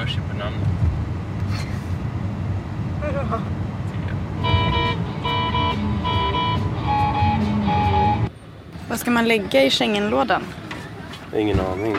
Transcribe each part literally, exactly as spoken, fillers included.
hör sig på namnet. Vad ska man lägga i Schengenlådan? Ingen aning.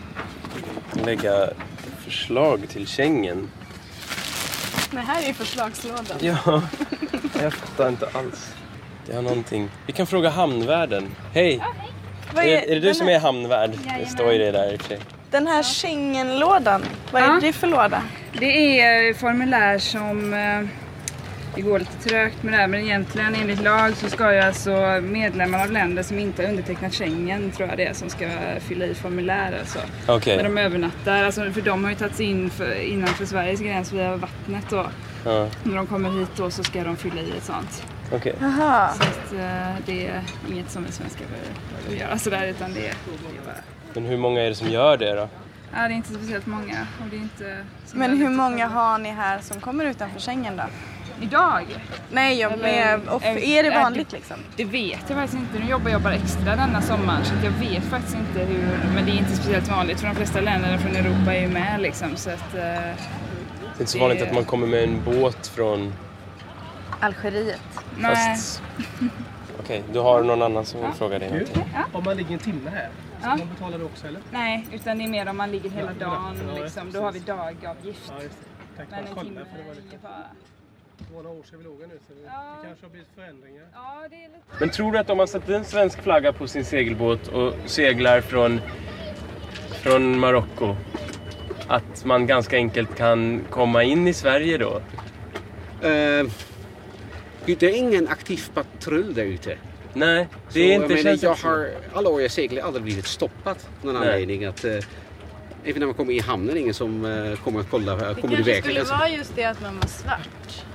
Lägga förslag till Schengen. Det här är ju förslagslådan. Ja, jag fattar inte alls. Det har någonting. Vi kan fråga hamnvärden. Hej! Ja, hej. Är, är det du här... som är hamnvärd? Det står ju det där i och för sig. Den här Schengenlådan, vad är ja. det för låda? Det är formulär som... Eh, det går lite trögt med det här, men egentligen enligt lag så ska ju alltså medlemmar av länder som inte har undertecknat Schengen, tror jag det är, som ska fylla i formulär alltså. Okay. När de övernattar, alltså, för de har ju tagits in för, innanför Sveriges gräns via vattnet då. Ja. När de kommer hit då så ska de fylla i ett sånt. Okej. Okay. Så att, uh, det är inget som en svenska behöver göra sådär, utan det är, det är bara... Men hur många är det som gör det då? Ja, det är inte speciellt många. Och det är inte Men hur många har ni här som kommer utanför Schengen då? Idag? Nej, jag med, och är det vanligt liksom? Det vet jag faktiskt inte. Nu jobbar jag bara extra denna sommaren, så jag vet faktiskt inte hur. Men det är inte speciellt vanligt, för de flesta länder från Europa är ju med liksom, så att... Uh, det är inte så vanligt det... att man kommer med en båt från... Algeriet. Nej. Fast... Okej, okay, du har någon annan som vill ja. fråga dig någonting. Ja. Om man ligger en timme här, så ja. man betalar det också, eller? Nej, utan det är mer om man ligger hela dagen, liksom. Då har vi dagavgift. Ja, just det. Tack. Men en kolla, timme för det var lite... bara... Några år sedan vi låg nu, så det, ja. det kanske har blivit förändringar. Ja, det är lite... Men tror du att om man sätter en svensk flagga på sin segelbåt och seglar från, från Marocko, att man ganska enkelt kan komma in i Sverige då? Uh, det är ingen aktiv patrull där ute. Nej, det är så, inte men, känns jag har alla år jag seglar aldrig blivit stoppat någon Nej. anledning att... Uh, även när man kommer i hamnen, ingen som uh, kommer att kolla, uh, kommer du verkligen? Det kanske skulle vara just det att man var svart.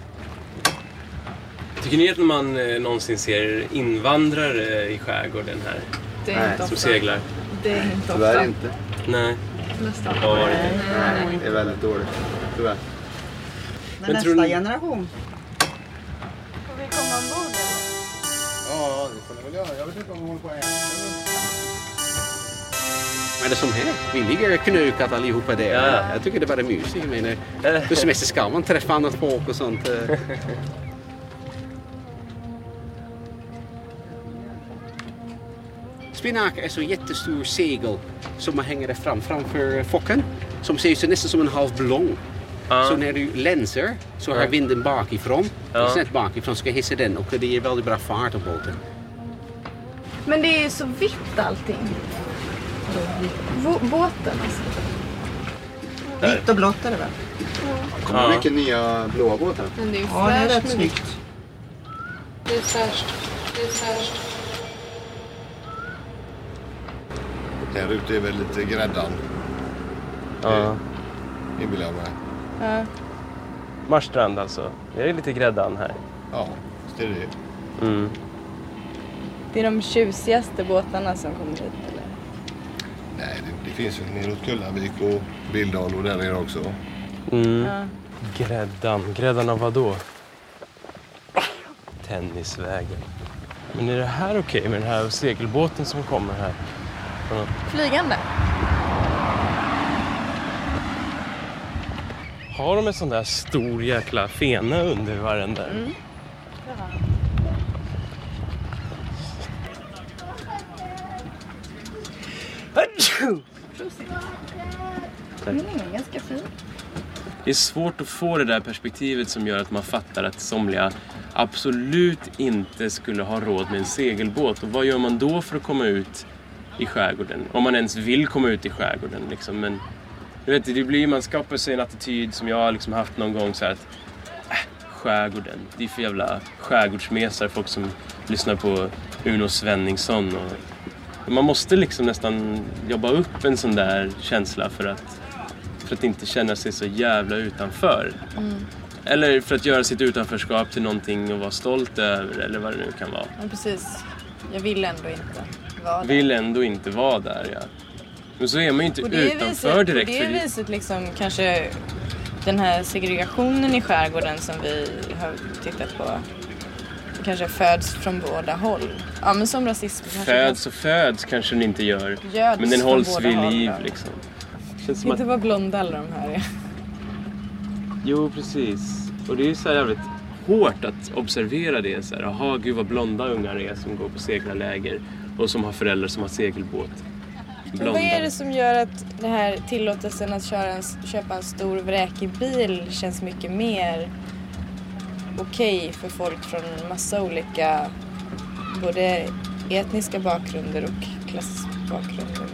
Tycker ni att man eh, någonsin ser invandrare i skärgården här? Det är inte som ofta. seglar? Det är inte ofta. Tyvärr inte. Nej. Nästan. Ja, var det Nej, nej, det är väldigt dåligt. Tyvärr. Men, Men nästa ni... generation. Får vi komma ombord eller? Ja, det får ni väl göra. Jag vet inte om hon håller på att äta. Men det är som här. Vi ligger knukat allihopa där. Ja. Jag tycker det är bara mysigt. Jag menar, på semester ska man träffa annat folk och sånt. Spinnaker är så jättestor segel som man hänger fram framför focken. Som ser ut nästan som en halv ballong. Ja. Så när du länsar så har ja. vinden bakifrån. Ja. Snett bakifrån ska hissa den och det ger väldigt bra fart på båten. Men det är ju så vitt allting. V- båten alltså. Vitt och blått är det väl? Det kommer ja. mycket nya blåa båtar. Men det är ju ja, det är rätt snyggt. Det är fräscht. Det är fräscht. Här ute är väl lite gräddan. Ja. Det vill jag med. Ja. Marstrand alltså. Det är lite gräddan här. Ja, det är det. Mm. Det är de tjusigaste båtarna som kommer hit, eller? Nej, det, det finns ju neråt Kullavik och Bildal och där nere också. Mm. Ja. Gräddan. Gräddan av vad då? Tennisvägen. Men är det här okej okay med den här segelbåten som kommer här? Flygande. Har de en sån där stor jäkla fena under varen där? Mm. Ja. Den är ganska fin. Det är svårt att få det där perspektivet som gör att man fattar att somliga absolut inte skulle ha råd med en segelbåt. Och vad gör man då för att komma ut i skärgården? Om man ens vill komma ut i skärgården liksom. Men du vet, det blir, man skapar sig en attityd som jag har liksom haft någon gång så här att äh, skärgården, det är för jävla skärgårdsmesar, folk som lyssnar på Uno Svenningsson och man måste liksom nästan jobba upp en sån där känsla för att för att inte känna sig så jävla utanför. Mm. Eller för att göra sitt utanförskap till någonting och vara stolt över, eller vad det nu kan vara. Ja, precis. Jag vill ändå inte vara där. Vill ändå inte vara där, ja. Men så är man ju inte utanför viset, direkt. På det för viset liksom kanske den här segregationen i skärgården som vi har tittat på kanske föds från båda håll. Ja, men som rasism. Föds och föds kanske den inte gör. Göds men den hålls vid håll, liv då. liksom. Känns som Inte att... vad blonda alla de här är. Jo, precis. Och det är ju så här jävligt hårt att observera det. Så här, aha, gud vad blonda ungar är som går på seglarläger. Och som har föräldrar som har segelbåt. Men vad är det som gör att det här tillåtelsen att köra en, köpa en stor vräkig bil känns mycket mer okej okay för folk från massa olika både etniska bakgrunder och klassbakgrunder?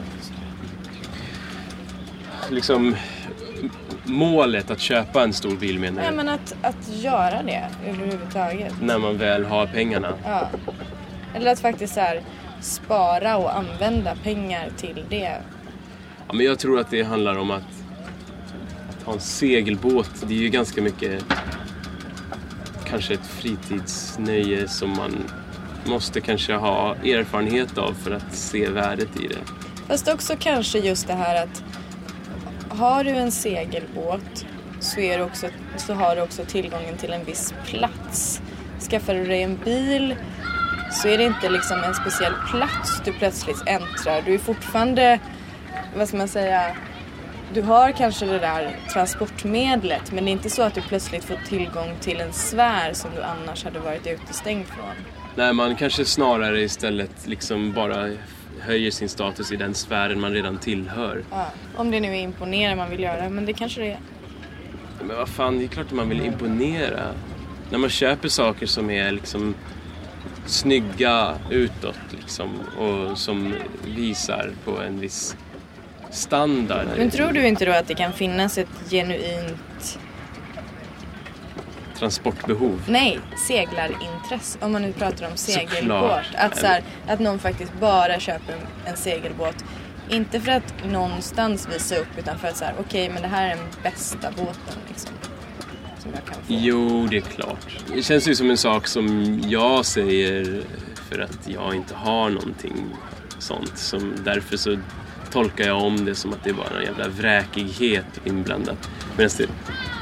Liksom målet att köpa en stor bil, menar Ja, du? men att, att göra det överhuvudtaget. När man väl har pengarna. Ja. Eller att faktiskt så här, spara och använda pengar till det. Ja, men jag tror att det handlar om att, att ha en segelbåt. Det är ju ganska mycket kanske ett fritidsnöje som man måste kanske ha erfarenhet av för att se värdet i det. Fast också kanske just det här att har du en segelbåt så, är det också, så har du också tillgången till en viss plats. Skaffar du dig en bil så är det inte liksom en speciell plats du plötsligt äntrar. Du är fortfarande, vad ska man säga, du har kanske det där transportmedlet, men det är inte så att du plötsligt får tillgång till en sfär som du annars hade varit utestängd från. Nej, man kanske snarare istället liksom bara höjer sin status i den sfären man redan tillhör. Ja, om det nu är imponera man vill göra, men det kanske det är. Men vad fan, det är klart att man vill imponera. När man köper saker som är liksom snygga utåt liksom, och som visar på en viss standard. Men tror du inte då att det kan finnas ett genuint transportbehov? Nej, seglarintresse. Om man nu pratar om segelbåt. Att, så här, att någon faktiskt bara köper en segelbåt. Inte för att någonstans visa upp, utan för att säga, okej, okay, men det här är den bästa båten liksom, som jag kan få. Jo, det är klart. Det känns ju som en sak som jag säger för att jag inte har någonting sånt. Som, därför så tolkar jag om det som att det är bara en jävla vräkighet inblandat. Men det...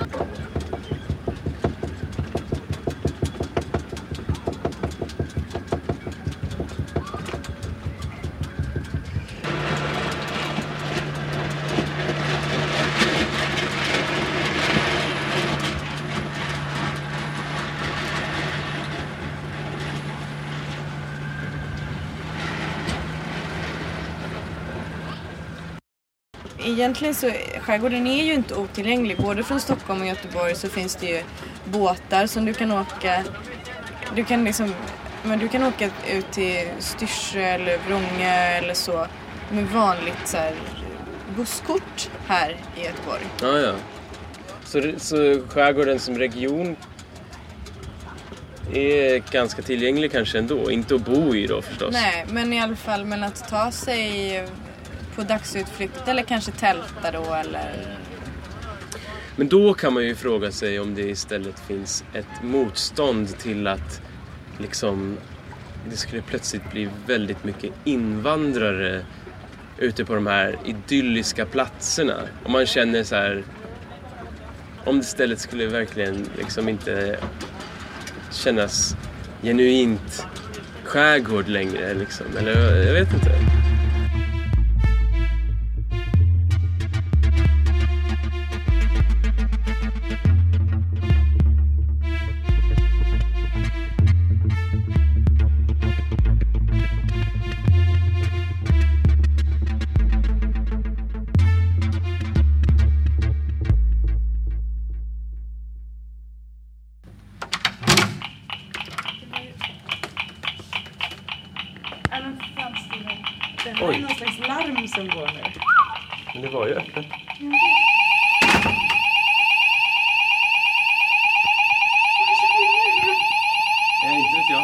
Egentligen så, skärgården är ju inte otillgänglig. Både från Stockholm och Göteborg så finns det ju båtar som du kan åka. Du kan liksom, men du kan åka ut till Styrsö eller Vrångö eller så med vanligt så här busskort här i Göteborg. Ja, ja. Så, så skärgården som region är ganska tillgänglig kanske ändå. Inte att bo i då förstås. Nej, men i alla fall men att ta sig på dagsutflykt eller kanske tälta då eller... Men då kan man ju fråga sig om det istället finns ett motstånd till att liksom det skulle plötsligt bli väldigt mycket invandrare ute på de här idylliska platserna. Om man känner så här, om det istället skulle verkligen liksom inte kännas genuint skärgård längre liksom, eller jag vet inte. Det här är någon slags larm som går nu. Men det var ju öppet. Mm. Ja, inte vet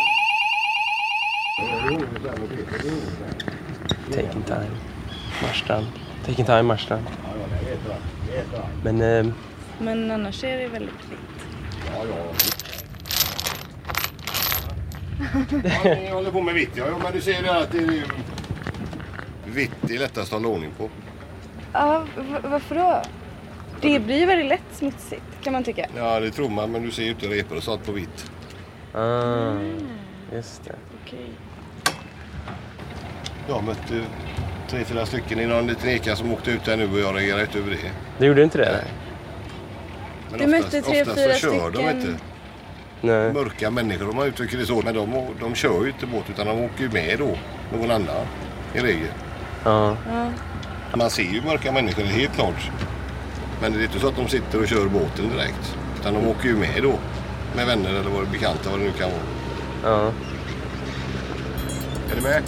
jag. Taking time. Marstrand. Taking time, Marstrand. Men... Eh... Men annars är det väldigt vitt. Ja, ja. Ja, ni håller på med vitt, ja. Men du ser det att det är vitt är lättast att hålla ordning på. Ja, v- varför då? Det blir ju väldigt lätt smutsigt, kan man tycka. Ja, det tror man, men du ser ju inte repor och sånt på vitt. Ah, mm. Just det. Okej. Jag mötte tre, fyra stycken i någon liten eka som åkte ut där nu och jag reagerade inte över det. Det gjorde inte det? Nej. Men du oftast, mötte tre, oftast fyra så kör stycken. de inte. Nej. Mörka människor, de uttrycker det så, men de, de kör ju inte båt utan de åker ju med då, någon annan i regel. Ja. Ja. Man ser ju mörka människor, helt klart. Men det är inte så att de sitter och kör båten direkt. Utan de åker ju med då, med vänner eller vad det bekanta, vad det nu kan vara. Ja. Är du med?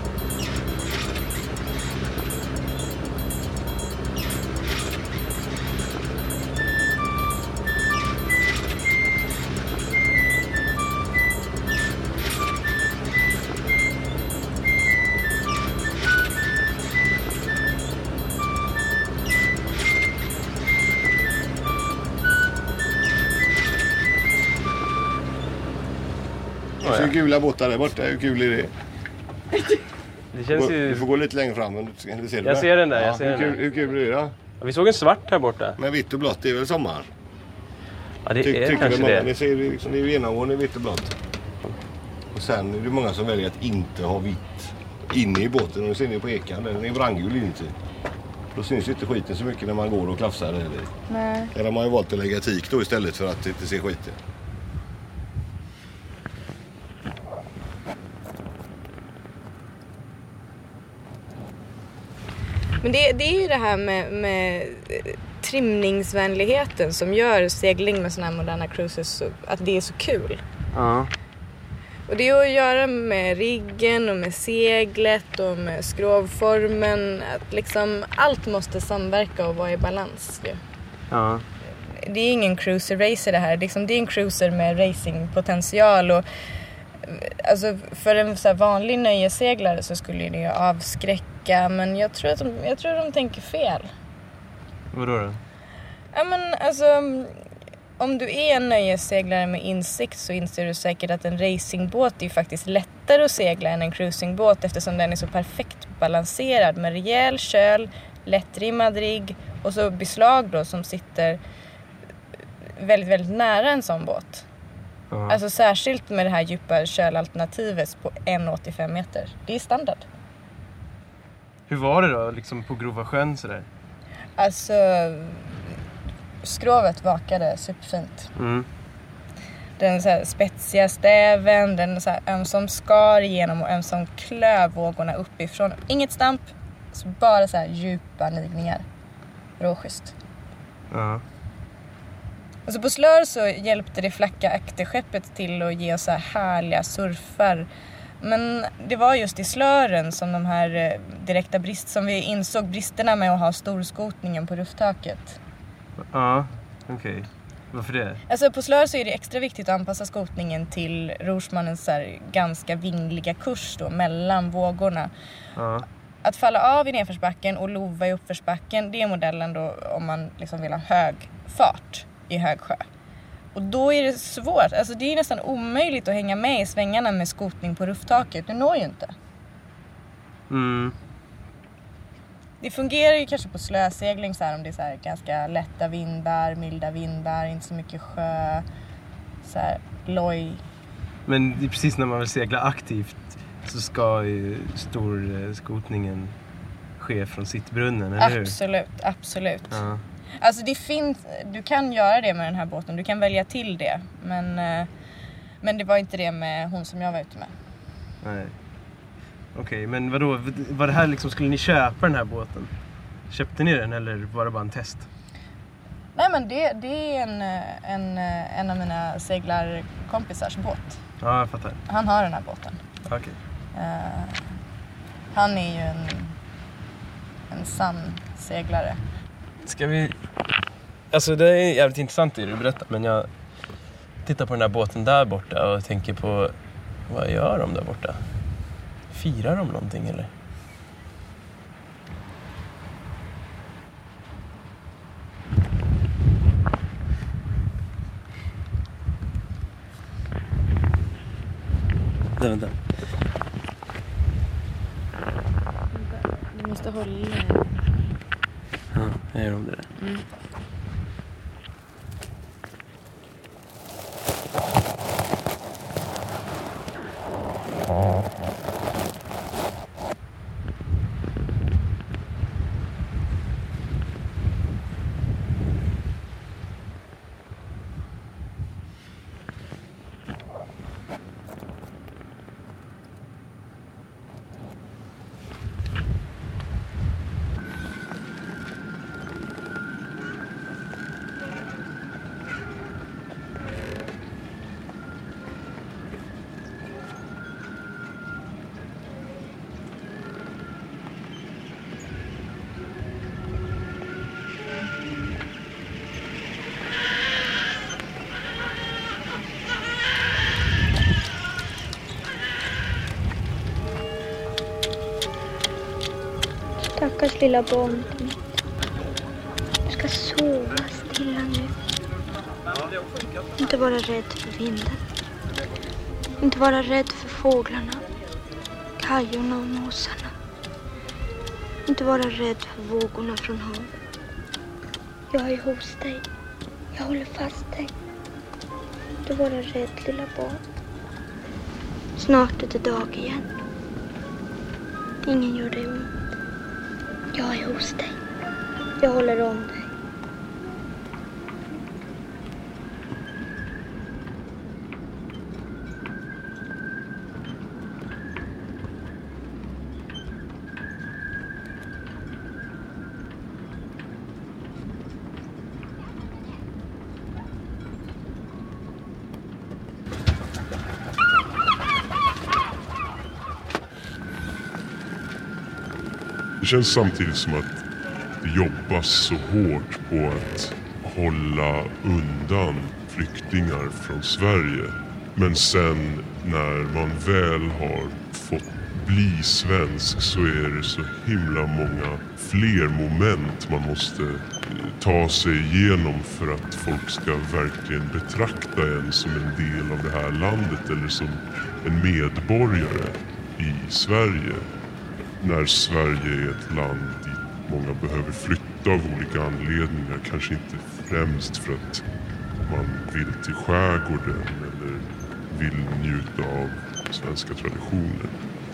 Det är gula båtar där borta. Hur kul är det? Det känns ju... Du får gå lite längre fram. Du ser, du ser jag ser den där. Jag ser hur, den kul, där. hur kul är det då? Ja, vi såg en svart här borta. Men vitt och blått, det är väl sommar? Ja, det Ty, är tycker kanske många, det. Det, ser, liksom, det är ju genomgående vitt och blått. Och sen är det många som väljer att inte ha vitt inne i båten. Och nu ser ni på ekan, den är brandgul inuti. Då syns inte skiten så mycket när man går och klafsar. Eller. Nej. Eller man har ju valt att lägga tik då istället för att inte se skiten. Men det, det är ju det här med, med trimningsvänligheten som gör segling med såna här moderna cruises så, att det är så kul. Ja. Och det är att göra med riggen och med seglet och med skrovformen. Att liksom allt måste samverka och vara i balans. Ju. Ja. Det är ingen cruiser racer det här. Liksom, det är en cruiser med racingpotential. Och, alltså, för en så här vanlig nöjeseglare så skulle det ju avskräcka. Men jag tror att de, jag tror att de tänker fel. Vadå då? Ja, men alltså... Om du är en nöjesseglare med insikt så inser du säkert att en racingbåt är faktiskt lättare att segla än en cruisingbåt eftersom den är så perfekt balanserad med rejäl köl, lättrimmad rigg och så beslag då som sitter väldigt, väldigt nära en sån båt. Uh-huh. Alltså särskilt med det här djupa kölalternativet på en komma åttiofem meter. Det är standard. Hur var det då liksom på Grova sjön sådär? Alltså... Skrovet vakade superfint. Mm. Den så här spetsiga stäven, den så här ömsom skar igenom och ömsom klöv vågorna uppifrån. Inget stamp, så bara så här djupa nidningar. Råschysst. Ja. Och så på slör så hjälpte det flacka akterskeppet till att ge oss så här härliga surfar. Men det var just i slören som de här direkta brist som vi insåg bristerna med att ha storskotningen på ruftaket. Ja, okej. Okay. Varför det? Alltså på slör så är det extra viktigt att anpassa skotningen till rorsmannens så här ganska vingliga kurs då, mellan vågorna. Ja. Att falla av i nedförsbacken och lova i uppförsbacken, det är modellen då om man liksom vill ha hög fart i hög sjö. Och då är det svårt, alltså det är nästan omöjligt att hänga med i svängarna med skotning på ruftaket. Det når ju inte. Mm. Det fungerar ju kanske på slösegling så här om det är så här ganska lätta vindar, milda vindar, inte så mycket sjö, så här loj. Men det är precis när man vill segla aktivt så ska ju storskotningen ske från sittbrunnen, eller hur? Absolut, absolut. Ja. Alltså det finns, du kan göra det med den här båten, du kan välja till det, men, men det var inte det med hon som jag var ute med. Nej. Okej, okay, men vadå, var det här liksom, skulle ni köpa den här båten? Köpte ni den eller var det bara en test? Nej men det, det är en, en, en av mina seglarkompisars båt. Ja, jag fattar. Han har den här båten. Okej. Okay. Uh, han är ju en, en sann seglare. Ska vi... Alltså det är jävligt intressant det du berättar, men jag tittar på den här båten där borta och tänker på vad gör de där borta? Firar de någonting eller? Vänta, vänta. Du måste hålla. Ja, jag gör om det där. Mm. Stackars lilla barn. Du ska sova stilla nu. Inte vara rädd för vinden. Inte vara rädd för fåglarna, kajorna och måsarna. Inte vara rädd för vågorna från havet. Jag är hos dig. Jag håller fast dig. Inte vara rädd, lilla barn. Snart är det dag igen. Ingen gör dig ont. Jag är hos dig. Jag håller om dig. Det känns samtidigt som att det jobbas så hårt på att hålla undan flyktingar från Sverige. Men sen när man väl har fått bli svensk så är det så himla många fler moment man måste ta sig igenom för att folk ska verkligen betrakta en som en del av det här landet eller som en medborgare i Sverige. När Sverige är ett land dit många behöver flytta av olika anledningar. Kanske inte främst för att man vill till skärgården eller vill njuta av svenska traditioner.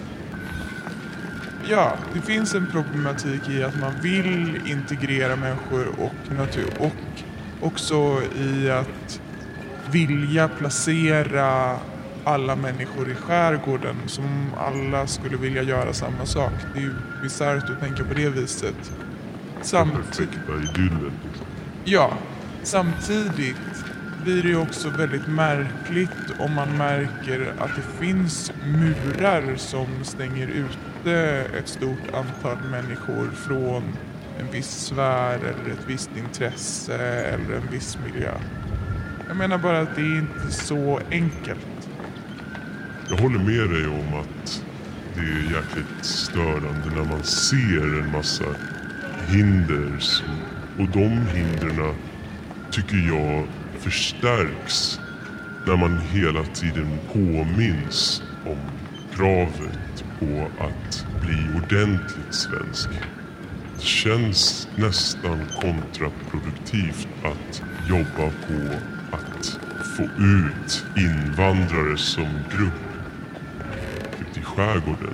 Ja, det finns en problematik i att man vill integrera människor och natur. Och också i att vilja placera alla människor i skärgården som alla skulle vilja göra samma sak. Det är ju bisarrt att tänka på det viset. Samtidigt, ja, samtidigt blir det ju också väldigt märkligt om man märker att det finns murar som stänger ute ett stort antal människor från en viss sfär eller ett visst intresse eller en viss miljö. Jag menar bara att det är inte så enkelt. Jag håller med dig om att det är jäkligt störande när man ser en massa hinder. Som, och de hindren tycker jag förstärks när man hela tiden påminns om kravet på att bli ordentligt svensk. Det känns nästan kontraproduktivt att jobba på att få ut invandrare som grupp i skärgården.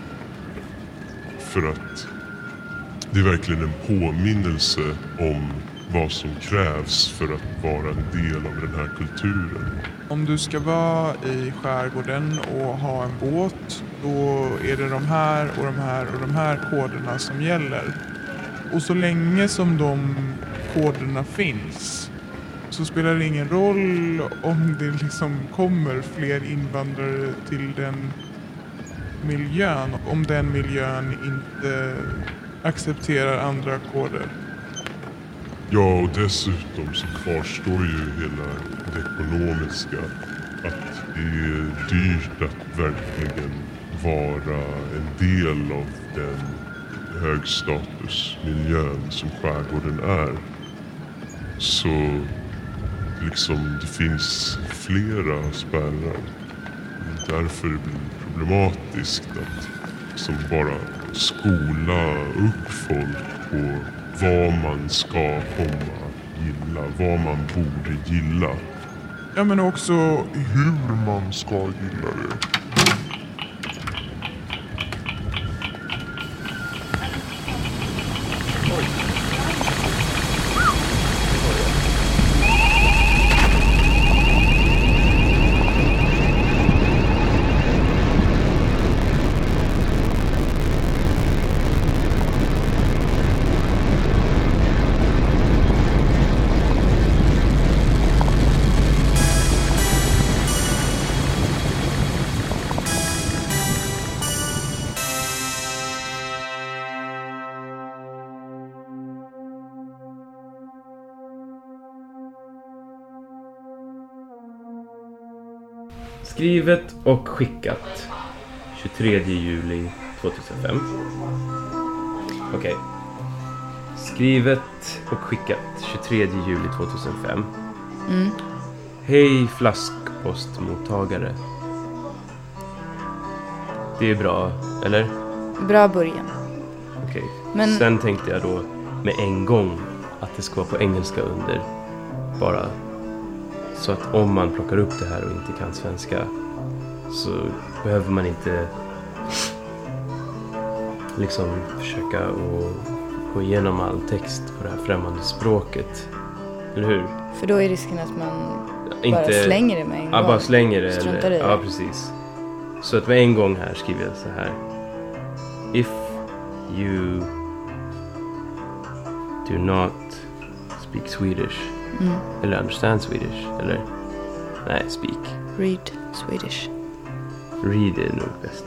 För att det är verkligen en påminnelse om vad som krävs för att vara en del av den här kulturen. Om du ska vara i skärgården och ha en båt, då är det de här och de här och de här koderna som gäller. Och så länge som de koderna finns så spelar det ingen roll om det liksom kommer fler invandrare till den miljön, om den miljön inte accepterar andra koder. Ja, och dessutom så kvarstår ju hela det ekonomiska. Att det är dyrt att verkligen vara en del av den högstatusmiljön som skärgården är. Så liksom det finns flera spärrar. Därför det blir problematiskt att som bara skola upp folk på vad man ska komma gilla, vad man borde gilla. Ja, men också hur man ska gilla det. Skrivet och skickat tjugotredje juli tjugohundrafem. Okej. Okay. Skrivet och skickat tjugotredje juli tjugohundrafem. Mm. Hej flaskpostmottagare. Det är bra, eller? Bra början. Okej. Okay. Men... Sen tänkte jag då med en gång att det ska vara på engelska under. Bara så att om man plockar upp det här och inte kan svenska så behöver man inte liksom försöka att gå igenom all text på det här främmande språket. Eller hur? För då är risken att man inte, bara slänger det med en ja, gång. bara slänger det. Struntar Eller, i det. ja, precis. Så att med en gång här skriver jag så här. If you do not speak Swedish. Mm. Eller understand Swedish. Eller, nej, speak. Read Swedish. Read är nog bäst.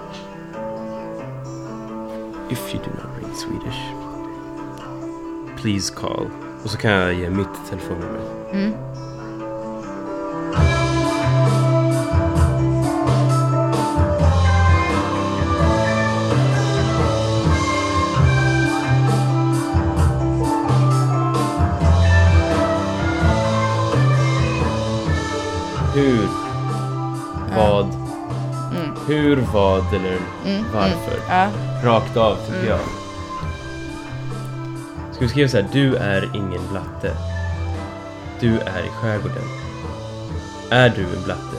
If you do not read Swedish, please call. Och så kan jag ge mitt telefonnummer. Mm. Hur? Vad? Mm. Hur, vad eller Mm. varför? Mm. Ja. Rakt av tycker Mm. jag. Ska vi skriva så här: du är ingen blatte. Du är i skärgården. Är du en blatte?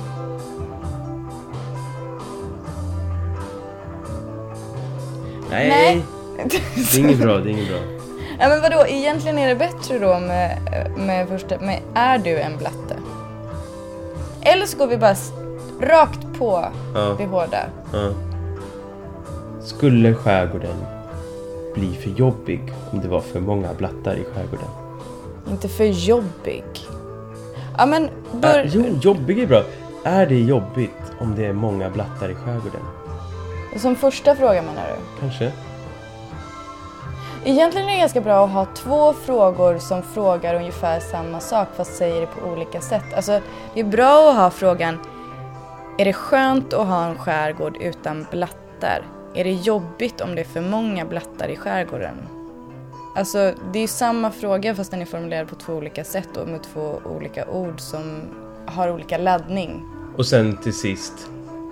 Nej. Nej. Det är inget bra, det är inget bra. Ja, men vadå? Egentligen är det bättre då med, med första... Med, är du en blatte? Eller så går vi bara s- rakt på Ja. det hårda. Ja. Skulle skärgården bli för jobbig om det var för många blattar i skärgården? Inte för jobbig. Ja, men... Bör... Är, jo, jobbig är bra. Är det jobbigt om det är många blattar i skärgården? Som första fråga menar du? Kanske. Egentligen är det ganska bra att ha två frågor som frågar ungefär samma sak fast säger det på olika sätt. Alltså, det är bra att ha frågan: är det skönt att ha en skärgård utan blattar? Är det jobbigt om det är för många blattar i skärgården? Alltså, det är ju samma fråga fast den är formulerad på två olika sätt och med två olika ord som har olika laddning. Och sen till sist.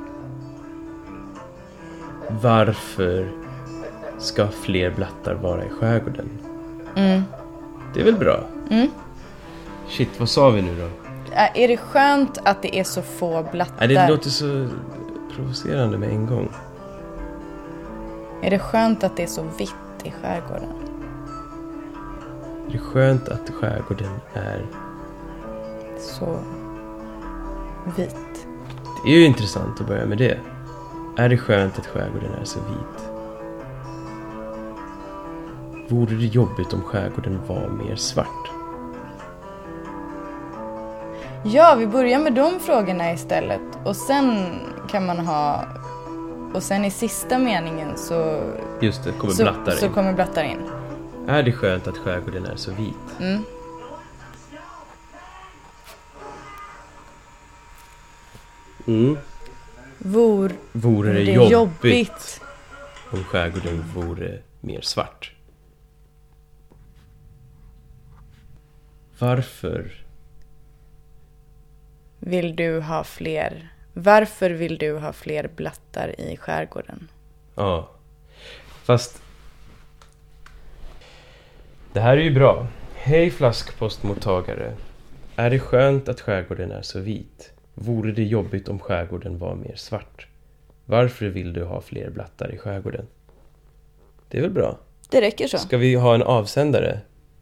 Varför ska fler blattar vara i skärgården? Mm. Det är väl bra? Mm. Shit, vad sa vi nu då? Är det skönt att det är så få blattar? Nej, det låter så provocerande med en gång. Är det skönt att det är så vitt i skärgården? Är det skönt att skärgården är så vit? Det är ju intressant att börja med det. Är det skönt att skärgården är så vit? Vore det jobbigt om skärgården var mer svart? Ja, vi börjar med de frågorna istället. Och sen kan man ha... Och sen i sista meningen så... Just det, kommer så, blattar in. Så kommer blattar in. Är det skönt att skärgården är så vit? Mm. Mm. Vor, vore det, det jobbigt, jobbigt om skärgården vore mer svart? Varför vill du ha fler... Varför vill du ha fler blattar i skärgården? Ja, fast det här är ju bra. Hej flaskpostmottagare. Är det skönt att skärgården är så vit? Vore det jobbigt om skärgården var mer svart? Varför vill du ha fler blattar i skärgården? Det är väl bra? Det räcker så. Ska vi ha en avsändare?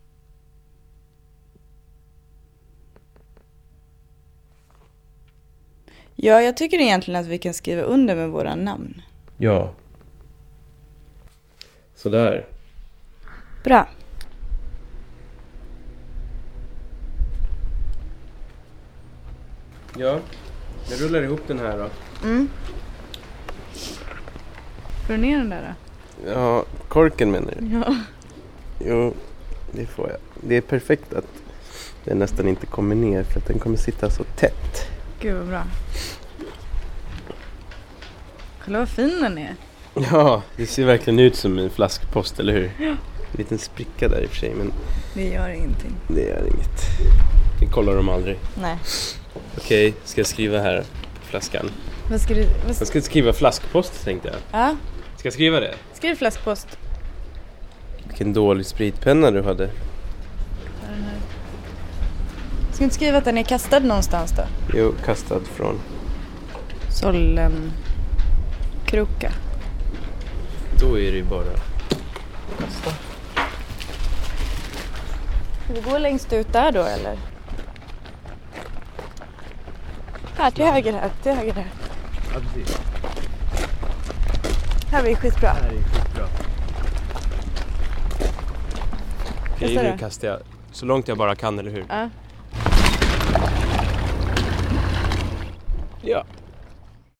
Ja, jag tycker egentligen att vi kan skriva under med våra namn. Ja. Sådär. Bra. Ja, jag rullar ihop den här då. Mm. Får du ner den där då? Ja, korken menar du? Ja. Jo, det får jag. Det är perfekt att den nästan inte kommer ner för att den kommer sitta så tätt. Gud vad bra. Kolla vad fin den är. Ja, det ser verkligen ut som en flaskpost, eller hur? Ja. En liten spricka där i och för sig, men... Det gör ingenting. Det gör inget. Vi kollar dem aldrig. Nej. Okej, ska jag skriva här på flaskan? Vad ska du... Vad ska... Jag ska skriva flaskpost, tänkte jag. Ja. Ska jag skriva det? Skriv flaskpost. Vilken dålig spritpenna du hade. Den här. Ska du inte skriva att den är kastad någonstans då? Jo, kastad från... Sollen... Kroka. Då är det ju bara... Kasta. Ska vi gå längst ut där då, eller? Här, till höger här. Till höger här. Ja, precis. Här är vi skitbra. Här är skitbra. Okej, nu kastar jag så långt jag bara kan, eller hur? Ja. Ja.